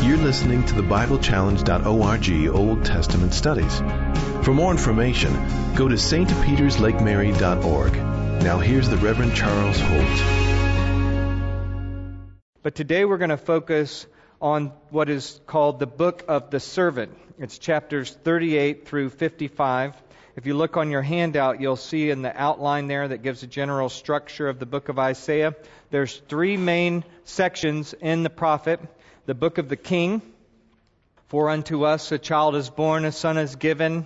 You're listening to the BibleChallenge.org Old Testament Studies. For more information, go to stpeterslakeMary.org. Now here's the Reverend Charles Holt. But today we're going to focus on what is called the Book of the Servant. It's chapters 38 through 55. If you look on your handout, you'll see in the outline there that gives a general structure of the book of Isaiah. There's three main sections in the prophet. The book of the king, for unto us a child is born, a son is given.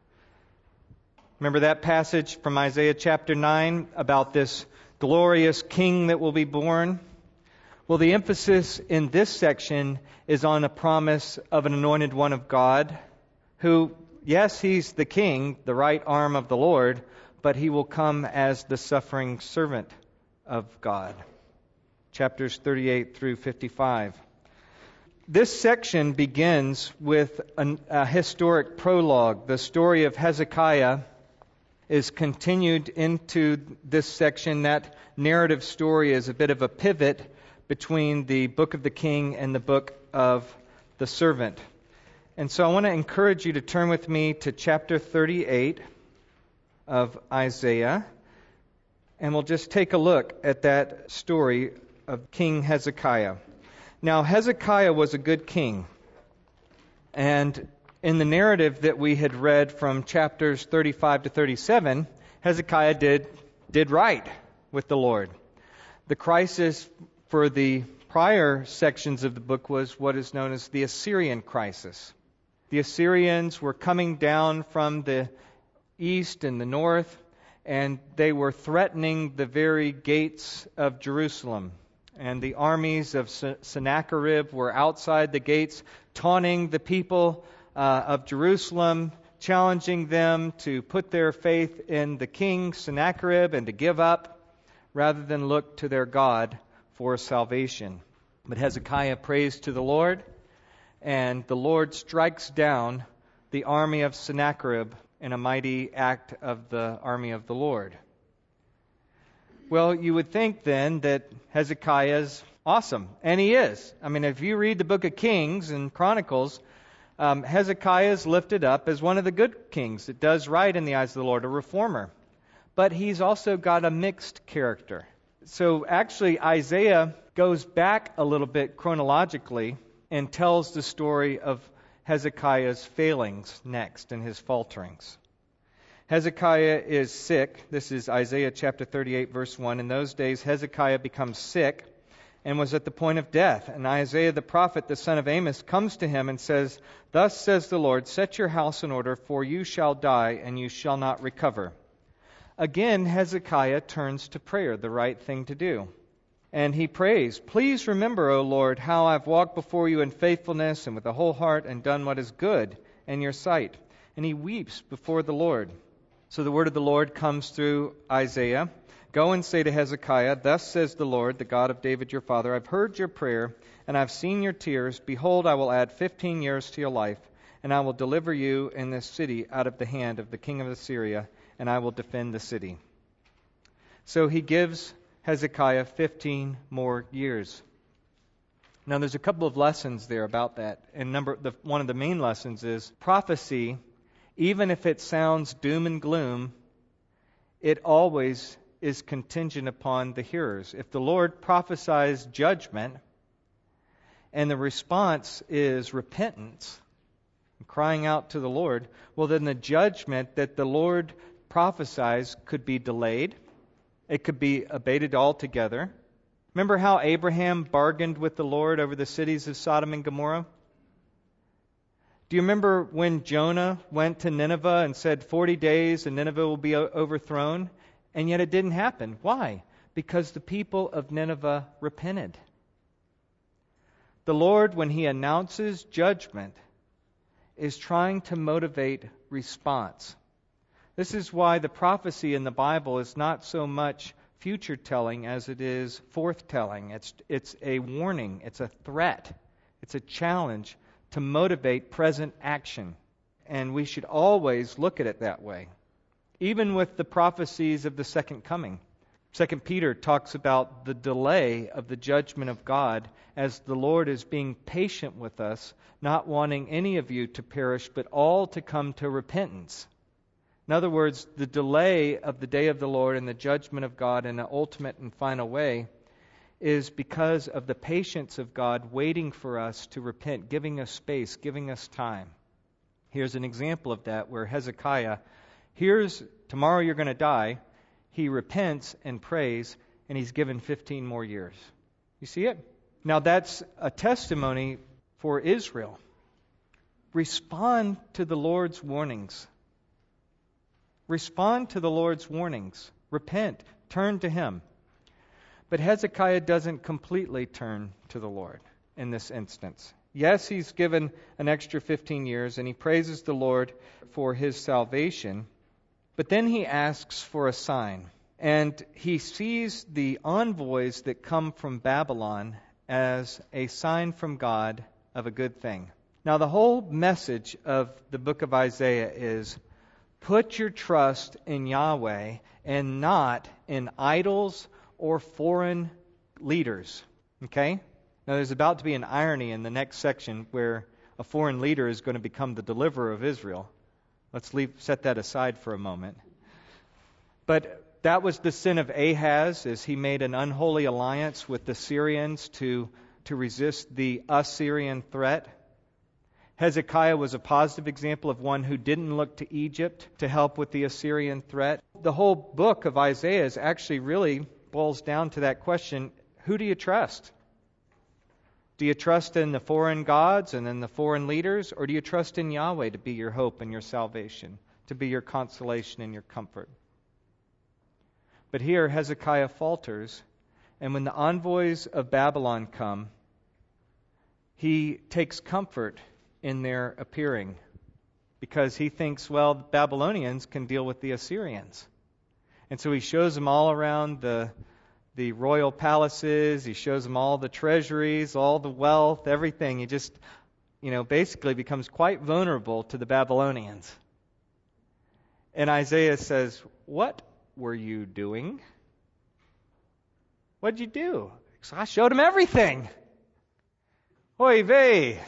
Remember that passage from Isaiah chapter 9 about this glorious king that will be born? Well, the emphasis in this section is on a promise of an anointed one of God who, yes, he's the king, the right arm of the Lord, but he will come as the suffering servant of God. Chapters 38 through 55. This section begins with a historic prologue. The story of Hezekiah is continued into this section. That narrative story is a bit of a pivot between the book of the king and the book of the servant. And so I want to encourage you to turn with me to chapter 38 of Isaiah, and we'll just take a look at that story of King Hezekiah. Now, Hezekiah was a good king, and in the narrative that we had read from chapters 35 to 37, Hezekiah did right with the Lord. The crisis for the prior sections of the book was what is known as the Assyrian crisis. The Assyrians were coming down from the east and the north, and they were threatening the very gates of Jerusalem. And the armies of Sennacherib were outside the gates, taunting the people of Jerusalem, challenging them to put their faith in the king Sennacherib and to give up rather than look to their God for salvation. But Hezekiah prays to the Lord, and the Lord strikes down the army of Sennacherib in a mighty act of the army of the Lord. Well, you would think then that Hezekiah's awesome, and he is. I mean, if you read the book of Kings and Chronicles, Hezekiah is lifted up as one of the good kings that does right in the eyes of the Lord, a reformer. But he's also got a mixed character. So actually, Isaiah goes back a little bit chronologically and tells the story of Hezekiah's failings next and his falterings. Hezekiah is sick. This is Isaiah chapter 38, verse 1. In those days, Hezekiah becomes sick and was at the point of death. And Isaiah the prophet, the son of Amos, comes to him and says, Thus says the Lord, set your house in order, for you shall die, and you shall not recover. Again, Hezekiah turns to prayer, the right thing to do. And he prays, Please remember, O Lord, how I've walked before you in faithfulness and with a whole heart and done what is good in your sight. And he weeps before the Lord. So the word of the Lord comes through Isaiah. Go and say to Hezekiah, Thus says the Lord, the God of David your father, I've heard your prayer, and I've seen your tears. Behold, I will add 15 years to your life, and I will deliver you in this city out of the hand of the king of Assyria, and I will defend the city. So he gives Hezekiah 15 more years. Now there's a couple of lessons there about that. And one of the main lessons is prophecy, even if it sounds doom and gloom, it always is contingent upon the hearers. If the Lord prophesies judgment and the response is repentance, crying out to the Lord, well then the judgment that the Lord prophesies could be delayed. It could be abated altogether. Remember how Abraham bargained with the Lord over the cities of Sodom and Gomorrah? Do you remember when Jonah went to Nineveh and said 40 days and Nineveh will be overthrown? And yet it didn't happen. Why? Because the people of Nineveh repented. The Lord, when He announces judgment, is trying to motivate response. This is why the prophecy in the Bible is not so much future telling as it is forthtelling. It's a warning. It's a threat. It's a challenge to motivate present action. And we should always look at it that way. Even with the prophecies of the second coming. 2 Peter talks about the delay of the judgment of God as the Lord is being patient with us, not wanting any of you to perish, but all to come to repentance. In other words, the delay of the day of the Lord and the judgment of God in an ultimate and final way is because of the patience of God waiting for us to repent, giving us space, giving us time. Here's an example of that where Hezekiah hears, tomorrow you're going to die. He repents and prays, and he's given 15 more years. You see it? Now that's a testimony for Israel. Respond to the Lord's warnings. Respond to the Lord's warnings. Repent. Turn to Him. But Hezekiah doesn't completely turn to the Lord in this instance. Yes, he's given an extra 15 years, and he praises the Lord for his salvation. But then he asks for a sign. And he sees the envoys that come from Babylon as a sign from God of a good thing. Now, the whole message of the book of Isaiah is, put your trust in Yahweh and not in idols or foreign leaders. Okay? Now, there's about to be an irony in the next section where a foreign leader is going to become the deliverer of Israel. Let's set that aside for a moment. But that was the sin of Ahaz, as he made an unholy alliance with the Syrians to resist the Assyrian threat. Hezekiah was a positive example of one who didn't look to Egypt to help with the Assyrian threat. The whole book of Isaiah is actually really boils down to that question, who do you trust? Do you trust in the foreign gods and in the foreign leaders, or do you trust in Yahweh to be your hope and your salvation, to be your consolation and your comfort? But here Hezekiah falters, and when the envoys of Babylon come, he takes comfort in their appearing, because he thinks, well, the Babylonians can deal with the Assyrians. And so he shows them all around the royal palaces, he shows them all the treasuries, all the wealth, everything. He just, basically becomes quite vulnerable to the Babylonians. And Isaiah says, what were you doing? What did you do? So I showed him everything. Oy vey.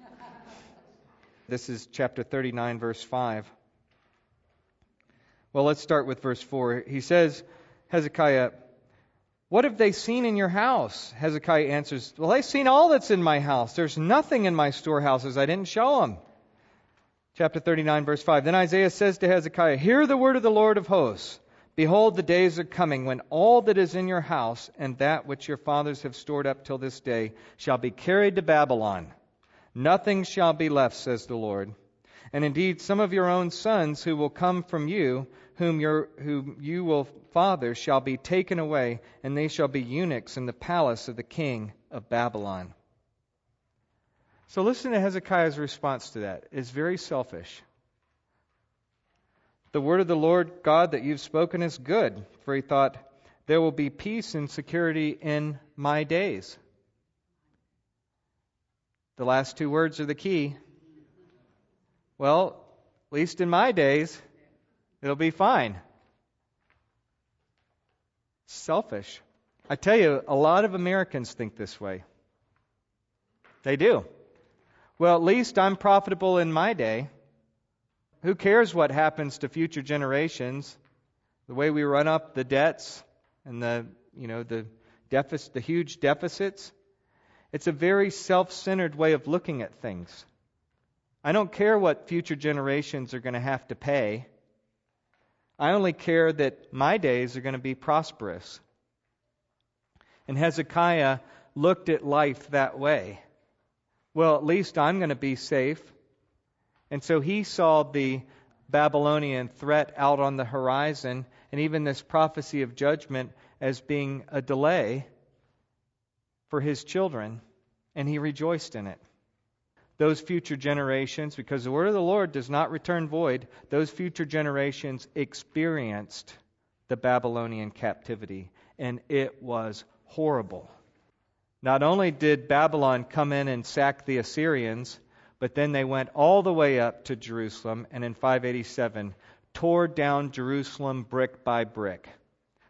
This is chapter 39, verse 5. Well, let's start with verse 4. He says, Hezekiah, what have they seen in your house? Hezekiah answers, well, they've seen all that's in my house. There's nothing in my storehouses I didn't show them. Chapter 39, verse 5. Then Isaiah says to Hezekiah, hear the word of the Lord of hosts. Behold, the days are coming when all that is in your house and that which your fathers have stored up till this day shall be carried to Babylon. Nothing shall be left, says the Lord. And indeed, some of your own sons who will come from you, whom you will father, shall be taken away, and they shall be eunuchs in the palace of the king of Babylon. So listen to Hezekiah's response to that. It's very selfish. The word of the Lord God that you've spoken is good, for he thought, there will be peace and security in my days. The last two words are the key. Well, at least in my days, it'll be fine. Selfish. I tell you, a lot of Americans think this way. They do. Well, at least I'm profitable in my day. Who cares what happens to future generations? The way we run up the debts and the huge deficits. It's a very self-centered way of looking at things. I don't care what future generations are going to have to pay. I only care that my days are going to be prosperous. And Hezekiah looked at life that way. Well, at least I'm going to be safe. And so he saw the Babylonian threat out on the horizon, and even this prophecy of judgment as being a delay for his children, and he rejoiced in it. Those future generations, because the word of the Lord does not return void, those future generations experienced the Babylonian captivity, and it was horrible. Not only did Babylon come in and sack the Assyrians, but then they went all the way up to Jerusalem, and in 587 tore down Jerusalem brick by brick,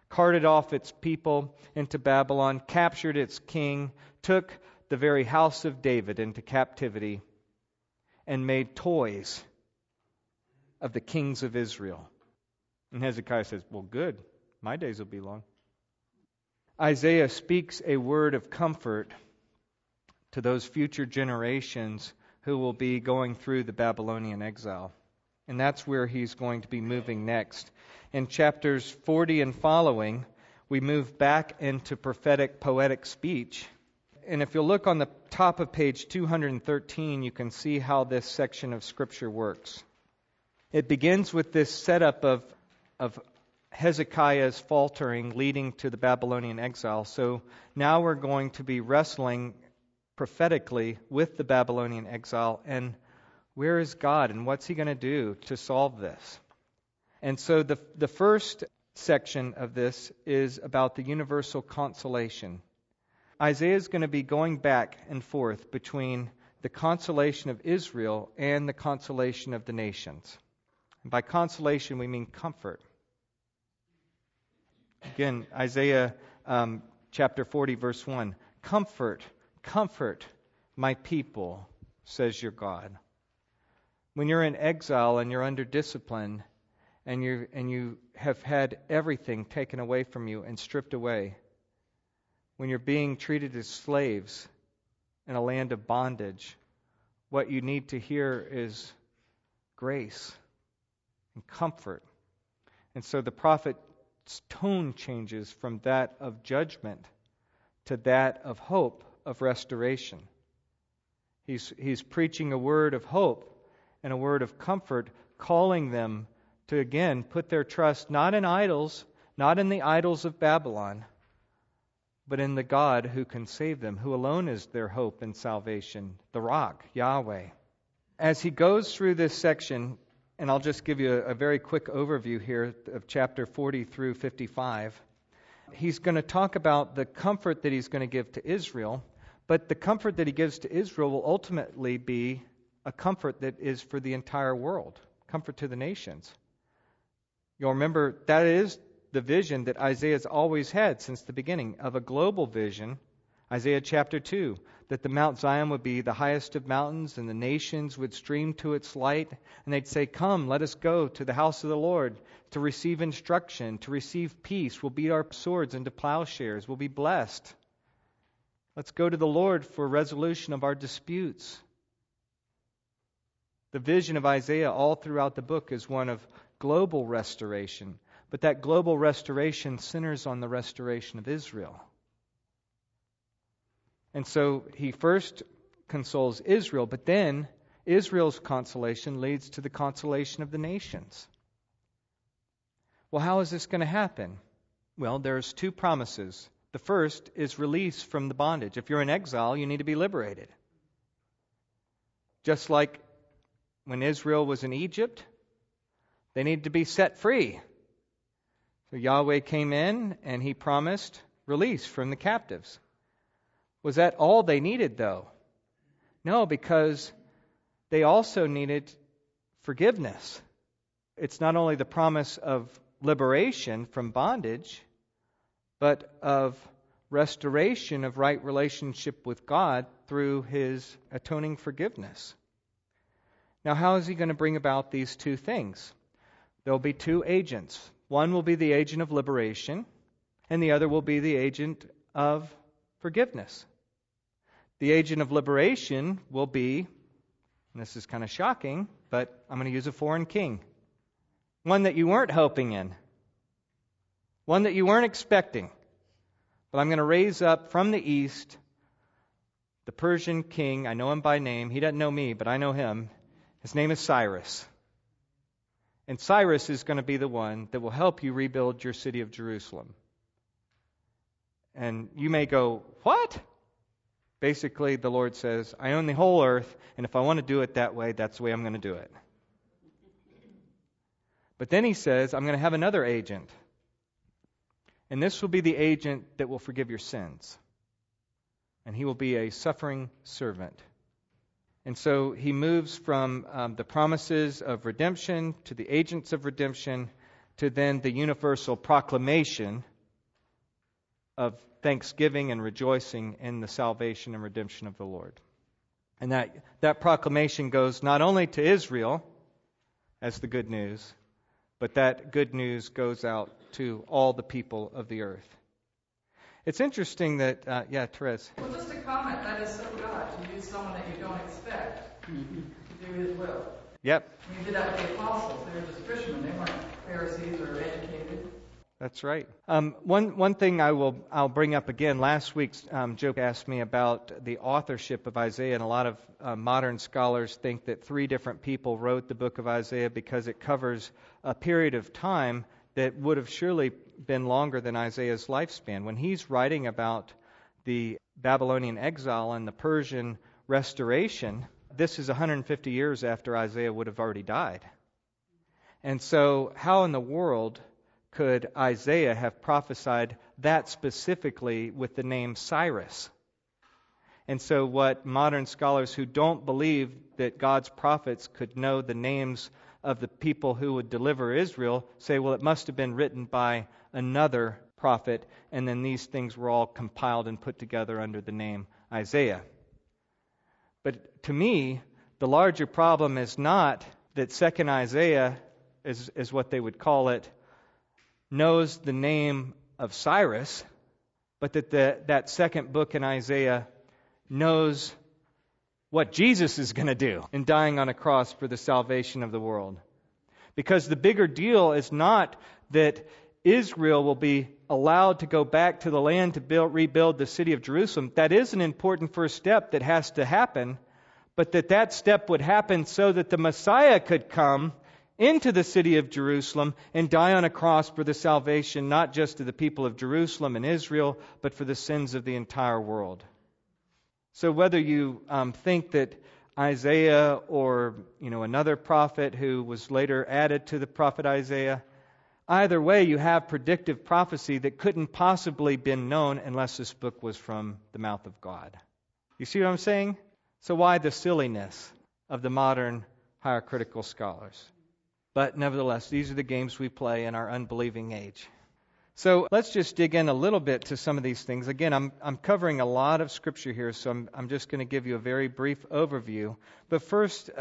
carted off its people into Babylon, captured its king, took the very house of David into captivity, and made toys of the kings of Israel. And Hezekiah says, well, good. My days will be long. Isaiah speaks a word of comfort to those future generations who will be going through the Babylonian exile. And that's where he's going to be moving next. In chapters 40 and following, we move back into prophetic, poetic speech. And if you'll look on the top of page 213, you can see how this section of Scripture works. It begins with this setup of Hezekiah's faltering leading to the Babylonian exile. So now we're going to be wrestling prophetically with the Babylonian exile, and where is God and what's He going to do to solve this? And so the first section of this is about the universal consolation. Isaiah is going to be going back and forth between the consolation of Israel and the consolation of the nations. And by consolation, we mean comfort. Again, Isaiah chapter 40, verse 1. Comfort, comfort my people, says your God. When you're in exile and you're under discipline and you have had everything taken away from you and stripped away, when you're being treated as slaves in a land of bondage, what you need to hear is grace and comfort. And so the prophet's tone changes from that of judgment to that of hope, of restoration. He's preaching a word of hope and a word of comfort, calling them to again put their trust not in idols, not in the idols of Babylon, but in the God who can save them, who alone is their hope and salvation, the rock, Yahweh. As he goes through this section, and I'll just give you a very quick overview here of chapter 40 through 55, he's going to talk about the comfort that he's going to give to Israel, but the comfort that he gives to Israel will ultimately be a comfort that is for the entire world, comfort to the nations. You'll remember that is the vision that Isaiah's always had since the beginning, of a global vision, Isaiah chapter 2, that the Mount Zion would be the highest of mountains and the nations would stream to its light, and they'd say, come, let us go to the house of the Lord to receive instruction, to receive peace. We'll beat our swords into plowshares. We'll be blessed. Let's go to the Lord for resolution of our disputes. The vision of Isaiah all throughout the book is one of global restoration. But that global restoration centers on the restoration of Israel. And so he first consoles Israel, but then Israel's consolation leads to the consolation of the nations. Well, how is this going to happen? Well, there's two promises. The first is release from the bondage. If you're in exile, you need to be liberated. Just like when Israel was in Egypt, they needed to be set free. So Yahweh came in and He promised release from the captives. Was that all they needed, though? No, because they also needed forgiveness. It's not only the promise of liberation from bondage, but of restoration of right relationship with God through His atoning forgiveness. Now, how is He going to bring about these two things? There will be two agents. One will be the agent of liberation, and the other will be the agent of forgiveness. The agent of liberation will be, and this is kind of shocking, but I'm going to use a foreign king. One that you weren't hoping in. One that you weren't expecting. But I'm going to raise up from the east the Persian king. I know him by name. He doesn't know me, but I know him. His name is Cyrus. And Cyrus is going to be the one that will help you rebuild your city of Jerusalem. And you may go, what? Basically, the Lord says, I own the whole earth, and if I want to do it that way, that's the way I'm going to do it. But then He says, I'm going to have another agent. And this will be the agent that will forgive your sins. And he will be a suffering servant. And so He moves from the promises of redemption to the agents of redemption to then the universal proclamation of thanksgiving and rejoicing in the salvation and redemption of the Lord. And that proclamation goes not only to Israel as the good news, but that good news goes out to all the people of the earth. It's interesting that, Therese. Well, just a comment, that is so God, to use someone that you don't expect to do His will. Yep. He did that with the apostles. They were just fishermen. They weren't Pharisees or educated. That's right. One thing I'll bring up again. Last week, Joe asked me about the authorship of Isaiah, and a lot of modern scholars think that 3 different people wrote the book of Isaiah because it covers a period of time that would have surely been longer than Isaiah's lifespan. When he's writing about the Babylonian exile and the Persian restoration, this is 150 years after Isaiah would have already died. And so how in the world could Isaiah have prophesied that specifically with the name Cyrus? And so what modern scholars who don't believe that God's prophets could know the names of the people who would deliver Israel say, well, it must have been written by another prophet, and then these things were all compiled and put together under the name Isaiah. But to me, the larger problem is not that second Isaiah, is what they would call it, knows the name of Cyrus, but that second book in Isaiah knows what Jesus is going to do in dying on a cross for the salvation of the world. Because the bigger deal is not that Israel will be allowed to go back to the land to rebuild the city of Jerusalem. That is an important first step that has to happen, but that step would happen so that the Messiah could come into the city of Jerusalem and die on a cross for the salvation not just of the people of Jerusalem and Israel, but for the sins of the entire world. So whether you think that Isaiah or another prophet who was later added to the prophet Isaiah, either way you have predictive prophecy that couldn't possibly been known unless this book was from the mouth of God. You see what I'm saying? So why the silliness of the modern hierarchical scholars? But nevertheless, these are the games we play in our unbelieving age. So let's just dig in a little bit to some of these things. Again, I'm covering a lot of Scripture here, so I'm just going to give you a very brief overview. But first,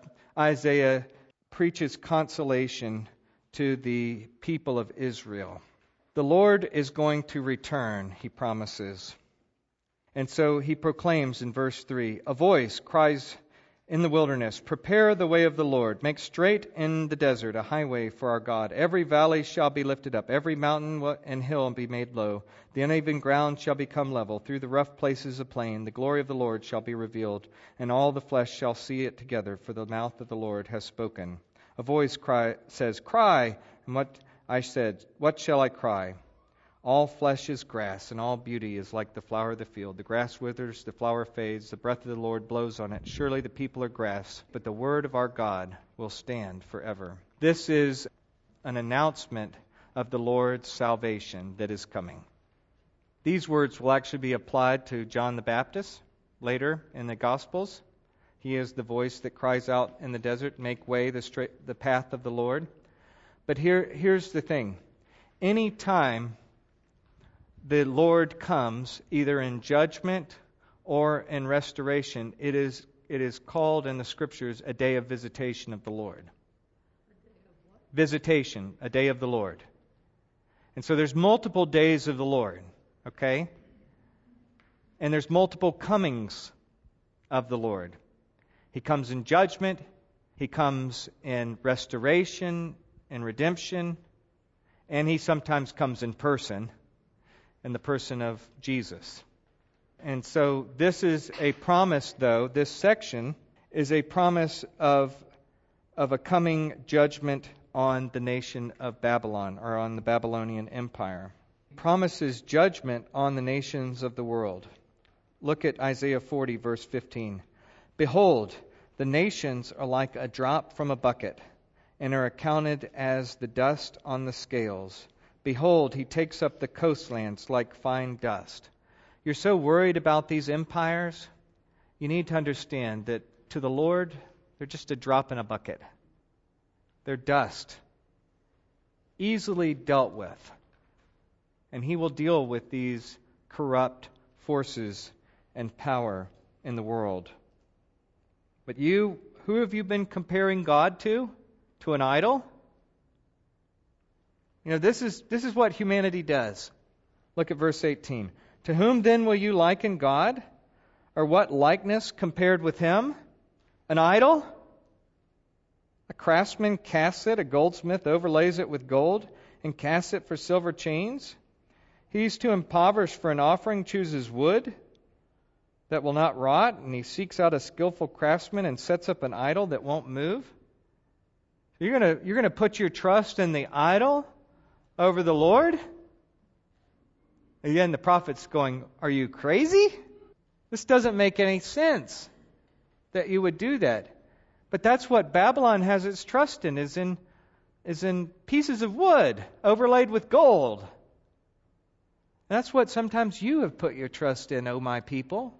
Isaiah preaches consolation to the people of Israel. The Lord is going to return, he promises. And so he proclaims in verse 3, a voice cries in the wilderness, prepare the way of the Lord, make straight in the desert a highway for our God. Every valley shall be lifted up, every mountain and hill be made low. The uneven ground shall become level, through the rough places a plain. The glory of the Lord shall be revealed, and all the flesh shall see it together, for the mouth of the Lord has spoken. A voice says, cry, and I said, what shall I cry? All flesh is grass, and all beauty is like the flower of the field. The grass withers, the flower fades, the breath of the Lord blows on it. Surely the people are grass, but the word of our God will stand forever. This is an announcement of the Lord's salvation that is coming. These words will actually be applied to John the Baptist later in the Gospels. He is the voice that cries out in the desert, make way the path of the Lord. But here's the thing. Any time the Lord comes, either in judgment or in restoration, it is called in the Scriptures a day of visitation of the Lord. Visitation, a day of the Lord. And so there's multiple days of the Lord, okay? And there's multiple comings of the Lord. He comes in judgment, He comes in restoration and redemption, and He sometimes comes in person, in the person of Jesus. And so this is a promise, though. This section is a promise of a coming judgment on the nation of Babylon, or on the Babylonian Empire. It promises judgment on the nations of the world. Look at Isaiah 40, verse 15. Behold, the nations are like a drop from a bucket, and are accounted as the dust on the scales. Behold, he takes up the coastlands like fine dust. You're so worried about these empires, you need to understand that to the Lord, they're just a drop in a bucket. They're dust, easily dealt with. and He will deal with these corrupt forces and power in the world. But you, who have you been comparing God to? To an idol? You know, this is what humanity does. Look at verse 18. To whom then will you liken God? Or what likeness compared with Him? An idol? A craftsman casts it, a goldsmith overlays it with gold, and casts it for silver chains. He's to impoverish for an offering chooses wood that will not rot, and he seeks out a skillful craftsman and sets up an idol that won't move. You're gonna put your trust in the idol over the Lord? Again, the prophet's going, are you crazy? This doesn't make any sense that you would do that. But that's what Babylon has its trust in, is in pieces of wood overlaid with gold. That's what sometimes you have put your trust in, O my people.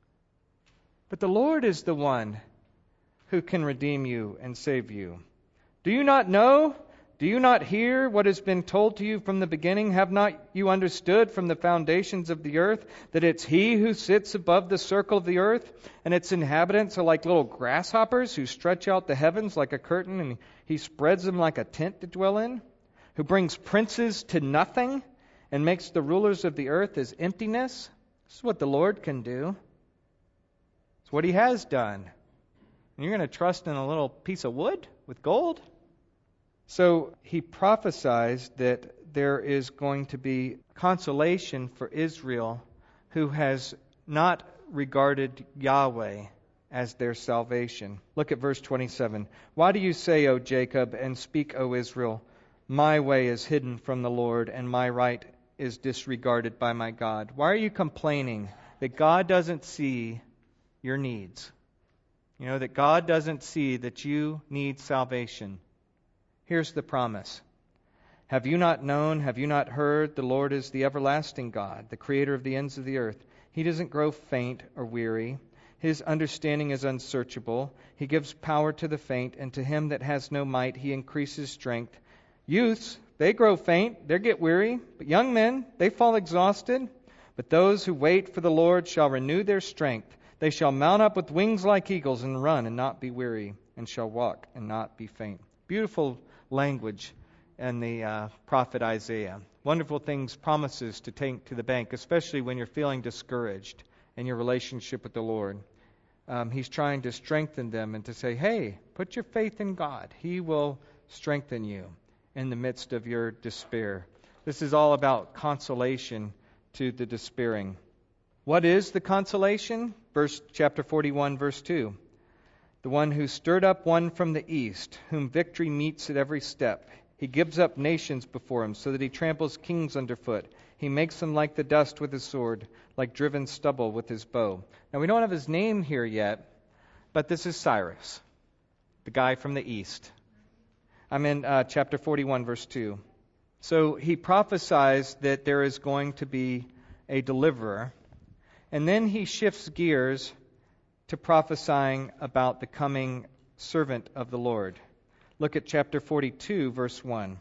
But the Lord is the one who can redeem you and save you. Do you not know? Do you not hear what has been told to you from the beginning? Have not you understood from the foundations of the earth that it's He who sits above the circle of the earth, and its inhabitants are like little grasshoppers who stretch out the heavens like a curtain, and He spreads them like a tent to dwell in? Who brings princes to nothing and makes the rulers of the earth as emptiness? This is what the Lord can do. It's what He has done. And you're going to trust in a little piece of wood with gold? So He prophesies that there is going to be consolation for Israel who has not regarded Yahweh as their salvation. Look at verse 27. Why do you say, O Jacob, and speak, O Israel, my way is hidden from the Lord, and my right is disregarded by my God? Why are you complaining that God doesn't see your needs? You know, that God doesn't see that you need salvation. Here's the promise. Have you not known, have you not heard? The Lord is the everlasting God, the creator of the ends of the earth. He doesn't grow faint or weary. His understanding is unsearchable. He gives power to the faint, and to him that has no might He increases strength. Youths, they grow faint, they get weary, but young men, they fall exhausted. But those who wait for the Lord shall renew their strength. They shall mount up with wings like eagles and run and not be weary, and shall walk and not be faint. Beautiful language in the prophet Isaiah. Wonderful things, promises to take to the bank, especially when you're feeling discouraged in your relationship with the Lord. He's trying to strengthen them and to say, hey, put your faith in God. He will strengthen you in the midst of your despair. This is all about consolation to the despairing. What is the consolation? Chapter 41, verse 2. The one who stirred up one from the east, whom victory meets at every step. He gives up nations before him, so that he tramples kings underfoot. He makes them like the dust with his sword, like driven stubble with his bow. Now, we don't have his name here yet, but this is Cyrus, the guy from the east. I'm in chapter 41, verse 2. So he prophesies that there is going to be a deliverer, and then he shifts gears to prophesying about the coming servant of the Lord. Look at chapter 42, verse 1.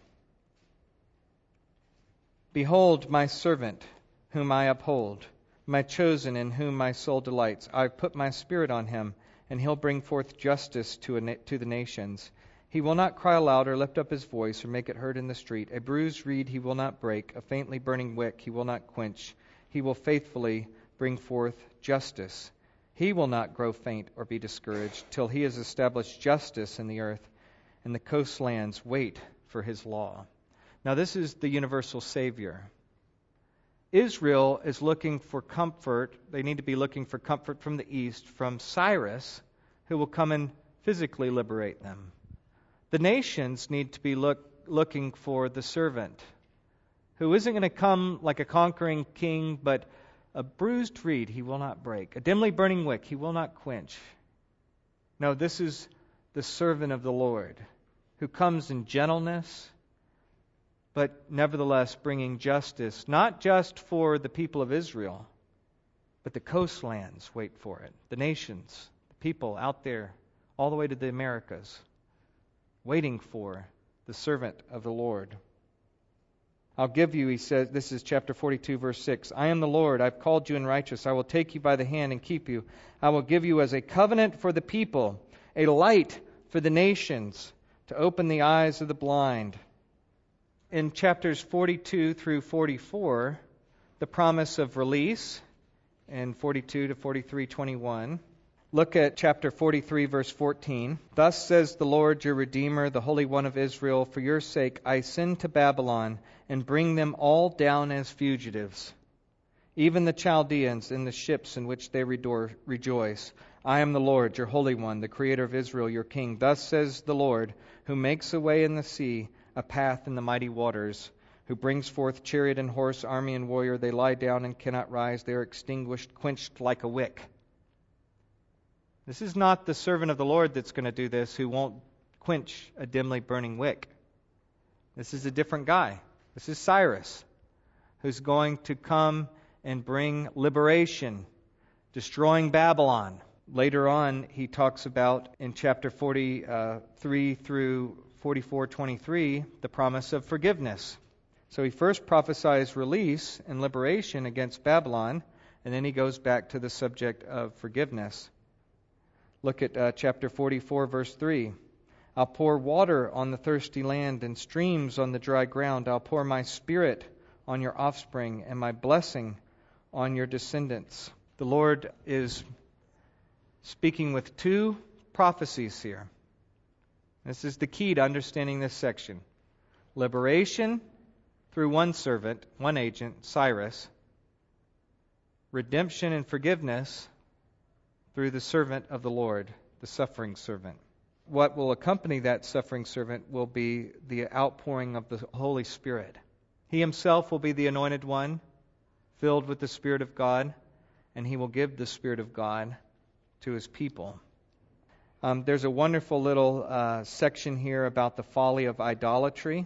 Behold my servant, whom I uphold, my chosen, in whom my soul delights. I've put my spirit on him, and he'll bring forth justice to the nations. He will not cry aloud or lift up his voice or make it heard in the street. A bruised reed he will not break, a faintly burning wick he will not quench. He will faithfully bring forth justice. He will not grow faint or be discouraged till he has established justice in the earth, and the coastlands wait for his law. Now this is the universal Savior. Israel is looking for comfort. They need to be looking for comfort from the east, from Cyrus, who will come and physically liberate them. The nations need to be looking for the servant, who isn't going to come like a conquering king, but a bruised reed he will not break, a dimly burning wick he will not quench. No, this is the servant of the Lord, who comes in gentleness, but nevertheless bringing justice, not just for the people of Israel, but the coastlands wait for it. The nations, the people out there, all the way to the Americas, waiting for the servant of the Lord. I'll give you, he says, this is chapter 42, verse 6. I am the Lord, I've called you in righteous. I will take you by the hand and keep you. I will give you as a covenant for the people, a light for the nations, to open the eyes of the blind. In chapters 42 through 44, the promise of release, in 42 to 43:21. Look at chapter 43, verse 14. Thus says the Lord your Redeemer, the Holy One of Israel, for your sake I send to Babylon and bring them all down as fugitives, even the Chaldeans in the ships in which they rejoice. I am the Lord, your Holy One, the Creator of Israel, your King. Thus says the Lord, who makes a way in the sea, a path in the mighty waters, who brings forth chariot and horse, army and warrior. They lie down and cannot rise. They are extinguished, quenched like a wick. This is not the servant of the Lord that's going to do this, who won't quench a dimly burning wick. This is a different guy. This is Cyrus, who's going to come and bring liberation, destroying Babylon. Later on, he talks about, in chapter 43 through 44:23, the promise of forgiveness. So he first prophesies release and liberation against Babylon, and then he goes back to the subject of forgiveness. Look at chapter 44, verse 3. I'll pour water on the thirsty land and streams on the dry ground. I'll pour my spirit on your offspring and my blessing on your descendants. The Lord is speaking with two prophecies here. This is the key to understanding this section. Liberation through one servant, one agent, Cyrus. Redemption and forgiveness through the servant of the Lord, the suffering servant. What will accompany that suffering servant will be the outpouring of the Holy Spirit. He himself will be the anointed one, filled with the Spirit of God, and he will give the Spirit of God to his people. There's a wonderful little section here about the folly of idolatry.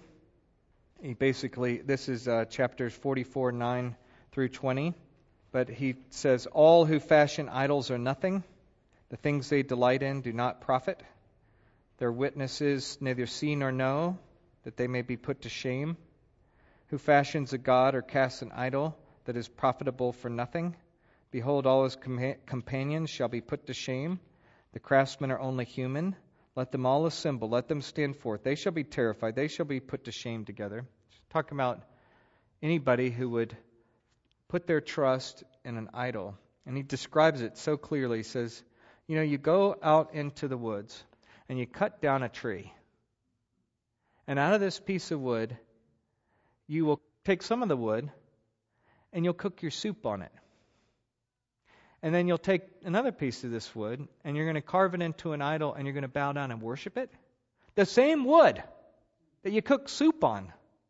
This is chapters 44, 9 through 20. But he says, all who fashion idols are nothing. The things they delight in do not profit. Their witnesses neither see nor know, that they may be put to shame. Who fashions a god or casts an idol that is profitable for nothing? Behold, all his companions shall be put to shame. The craftsmen are only human. Let them all assemble. Let them stand forth. They shall be terrified. They shall be put to shame together. Talking about anybody who would put their trust in an idol. And he describes it so clearly. He says, you go out into the woods and you cut down a tree. And out of this piece of wood, you will take some of the wood and you'll cook your soup on it. And then you'll take another piece of this wood and you're going to carve it into an idol and you're going to bow down and worship it. The same wood that you cook soup on.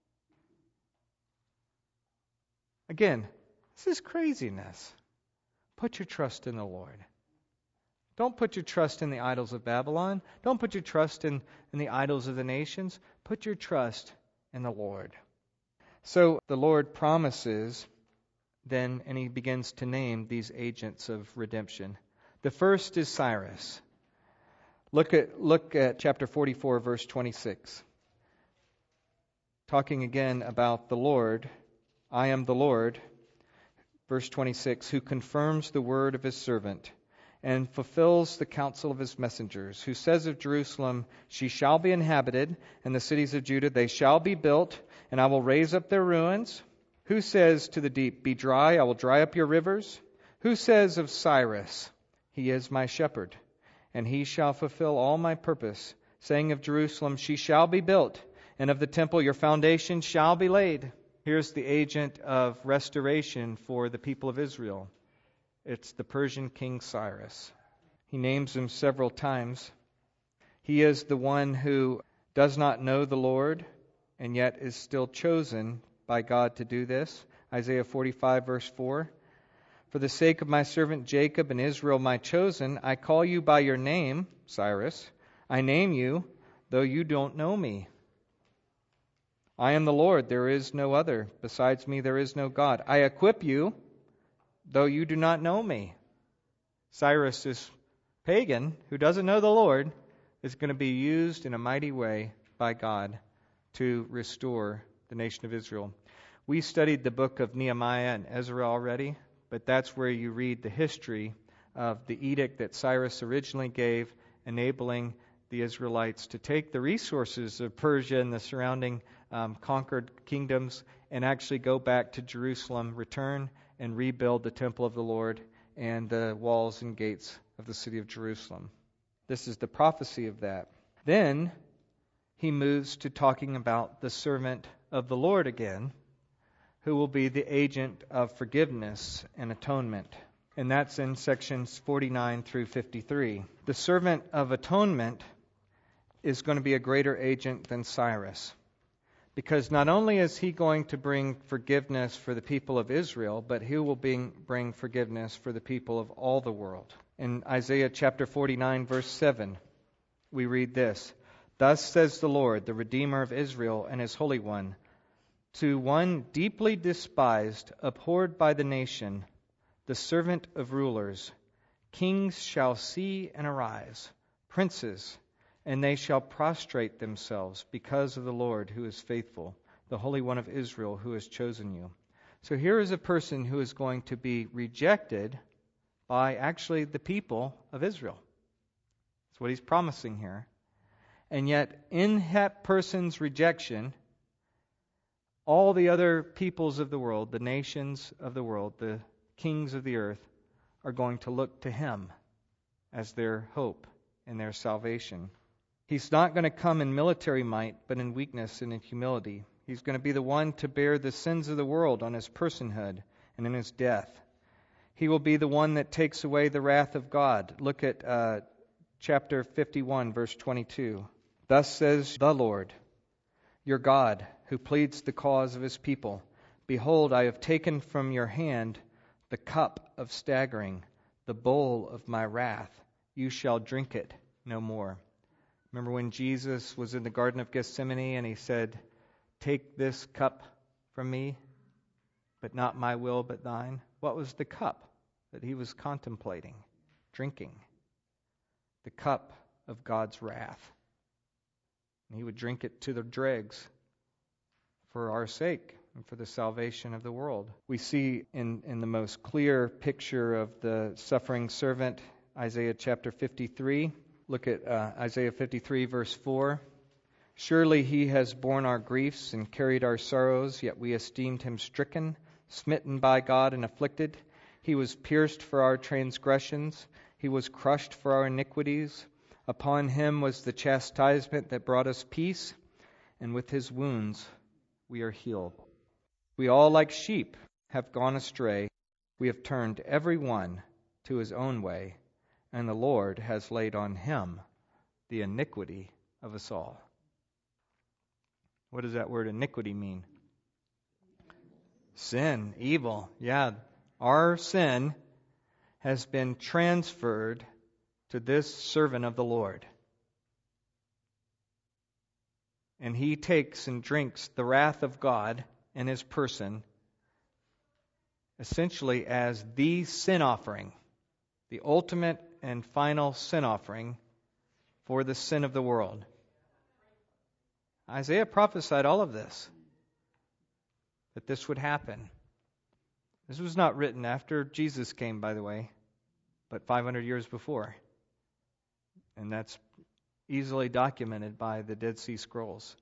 Again, this is craziness. Put your trust in the Lord. Don't put your trust in the idols of Babylon. Don't put your trust in the idols of the nations. Put your trust in the Lord. So the Lord promises then, and he begins to name these agents of redemption. The first is Cyrus. Look at chapter 44, verse 26. Talking again about the Lord. I am the Lord. Verse 26, who confirms the word of his servant and fulfills the counsel of his messengers, who says of Jerusalem, she shall be inhabited, and the cities of Judah, they shall be built, and I will raise up their ruins. Who says to the deep, be dry, I will dry up your rivers? Who says of Cyrus, he is my shepherd, and he shall fulfill all my purpose, saying of Jerusalem, she shall be built, and of the temple your foundation shall be laid. Here's the agent of restoration for the people of Israel. It's the Persian king Cyrus. He names him several times. He is the one who does not know the Lord and yet is still chosen by God to do this. Isaiah 45, verse 4. For the sake of my servant Jacob and Israel, my chosen, I call you by your name, Cyrus. I name you, though you don't know me. I am the Lord, there is no other. Besides me, there is no God. I equip you, though you do not know me. Cyrus, this pagan who doesn't know the Lord, is going to be used in a mighty way by God to restore the nation of Israel. We studied the book of Nehemiah and Ezra already, but that's where you read the history of the edict that Cyrus originally gave, enabling the Israelites to take the resources of Persia and the surrounding conquered kingdoms and actually go back to Jerusalem, return and rebuild the temple of the Lord and the walls and gates of the city of Jerusalem. This is the prophecy of that. Then he moves to talking about the servant of the Lord again, who will be the agent of forgiveness and atonement. And that's in sections 49 through 53. The servant of atonement is going to be a greater agent than Cyrus, because not only is he going to bring forgiveness for the people of Israel, but he will bring forgiveness for the people of all the world. In Isaiah chapter 49, verse 7, we read this: "Thus says the Lord, the Redeemer of Israel and his Holy One, to one deeply despised, abhorred by the nation, the servant of rulers, kings shall see and arise, princes, and they shall prostrate themselves because of the Lord who is faithful, the Holy One of Israel who has chosen you." So here is a person who is going to be rejected by actually the people of Israel. That's what he's promising here. And yet, in that person's rejection, all the other peoples of the world, the nations of the world, the kings of the earth, are going to look to him as their hope and their salvation. He's not going to come in military might, but in weakness and in humility. He's going to be the one to bear the sins of the world on his personhood and in his death. He will be the one that takes away the wrath of God. Look at chapter 51, verse 22. "Thus says the Lord, your God, who pleads the cause of his people. Behold, I have taken from your hand the cup of staggering, the bowl of my wrath. You shall drink it no more." Remember when Jesus was in the Garden of Gethsemane and he said, "Take this cup from me, but not my will, but thine"? What was the cup that he was contemplating, drinking? The cup of God's wrath. And he would drink it to the dregs for our sake and for the salvation of the world. We see in the most clear picture of the suffering servant, Isaiah chapter 53. Look at Isaiah 53, verse 4. "Surely he has borne our griefs and carried our sorrows, yet we esteemed him stricken, smitten by God, and afflicted. He was pierced for our transgressions. He was crushed for our iniquities. Upon him was the chastisement that brought us peace, and with his wounds we are healed. We all like sheep have gone astray. We have turned every one to his own way, and the Lord has laid on him the iniquity of us all." What does that word iniquity mean? Sin, evil. Yeah, our sin has been transferred to this servant of the Lord. And he takes and drinks the wrath of God in his person, essentially as the sin offering, the ultimate and final sin offering for the sin of the world. Isaiah prophesied all of this, that this would happen. This was not written after Jesus came, by the way, but 500 years before. And that's easily documented by the Dead Sea Scrolls.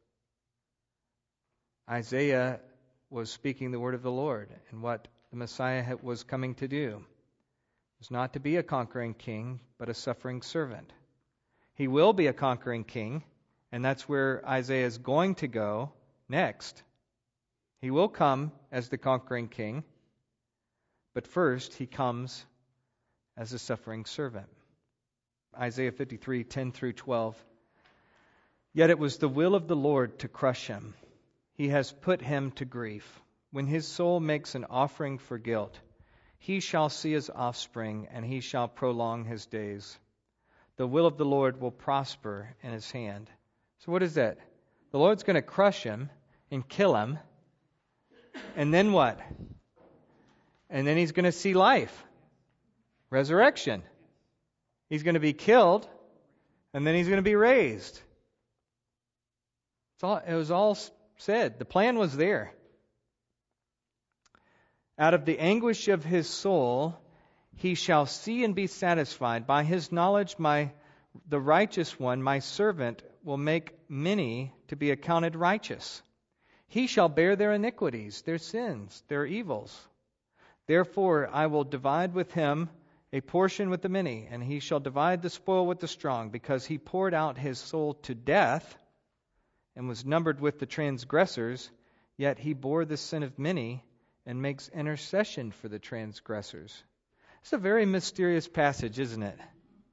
Isaiah was speaking the word of the Lord and what the Messiah was coming to do. It was not to be a conquering king, but a suffering servant. He will be a conquering king, and that's where Isaiah is going to go next. He will come as the conquering king, but first he comes as a suffering servant. Isaiah 53, 10 through 12. "Yet it was the will of the Lord to crush him. He has put him to grief. When his soul makes an offering for guilt, he shall see his offspring, and he shall prolong his days. The will of the Lord will prosper in his hand." So what is that? The Lord's going to crush him and kill him. And then what? And then he's going to see life. Resurrection. He's going to be killed, and then he's going to be raised. It was all said. The plan was there. Out of the anguish of his soul he shall see and be satisfied. By his knowledge the righteous one, my servant, will make many to be accounted righteous. He shall bear their iniquities, their sins, their evils. Therefore I will divide with him a portion with the many, and he shall divide the spoil with the strong, because he poured out his soul to death and was numbered with the transgressors, yet he bore the sin of many and makes intercession for the transgressors. It's a very mysterious passage, isn't it?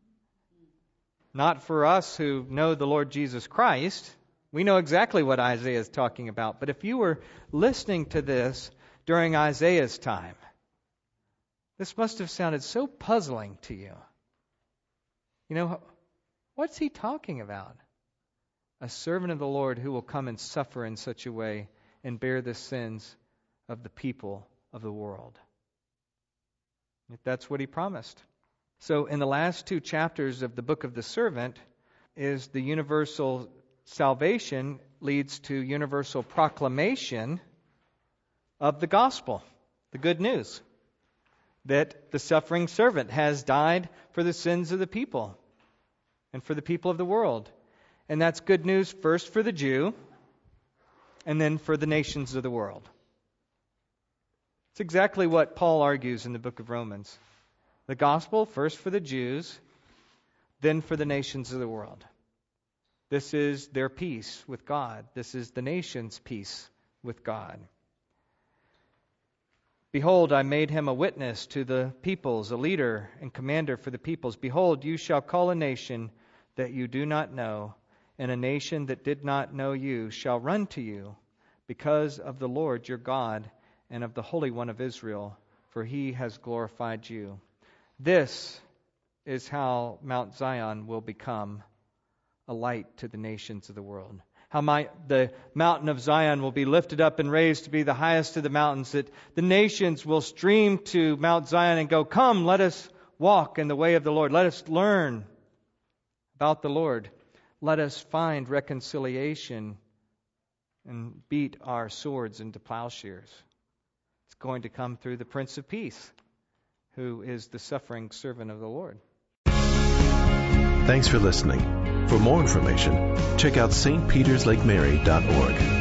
Not for us who know the Lord Jesus Christ. We know exactly what Isaiah is talking about. But if you were listening to this during Isaiah's time, this must have sounded so puzzling to you. You know, what's he talking about? A servant of the Lord who will come and suffer in such a way and bear the sins of the people of the world. That's what he promised. So in the last 2 chapters of the book of the servant is the universal salvation leads to universal proclamation of the gospel, the good news, that the suffering servant has died for the sins of the people and for the people of the world. And that's good news first for the Jew and then for the nations of the world. It's exactly what Paul argues in the book of Romans. The gospel first for the Jews, then for the nations of the world. This is their peace with God. This is the nation's peace with God. Behold, I made him a witness to the peoples, a leader and commander for the peoples. Behold, you shall call a nation that you do not know, and a nation that did not know you shall run to you, because of the Lord your God and of the Holy One of Israel, for he has glorified you. This is how Mount Zion will become a light to the nations of the world. How the mountain of Zion will be lifted up and raised to be the highest of the mountains, that the nations will stream to Mount Zion and go, come, let us walk in the way of the Lord. Let us learn about the Lord. Let us find reconciliation and beat our swords into plowshares. It's going to come through the Prince of Peace, who is the suffering servant of the Lord. Thanks for listening. For more information, check out stpeterslakemary.org.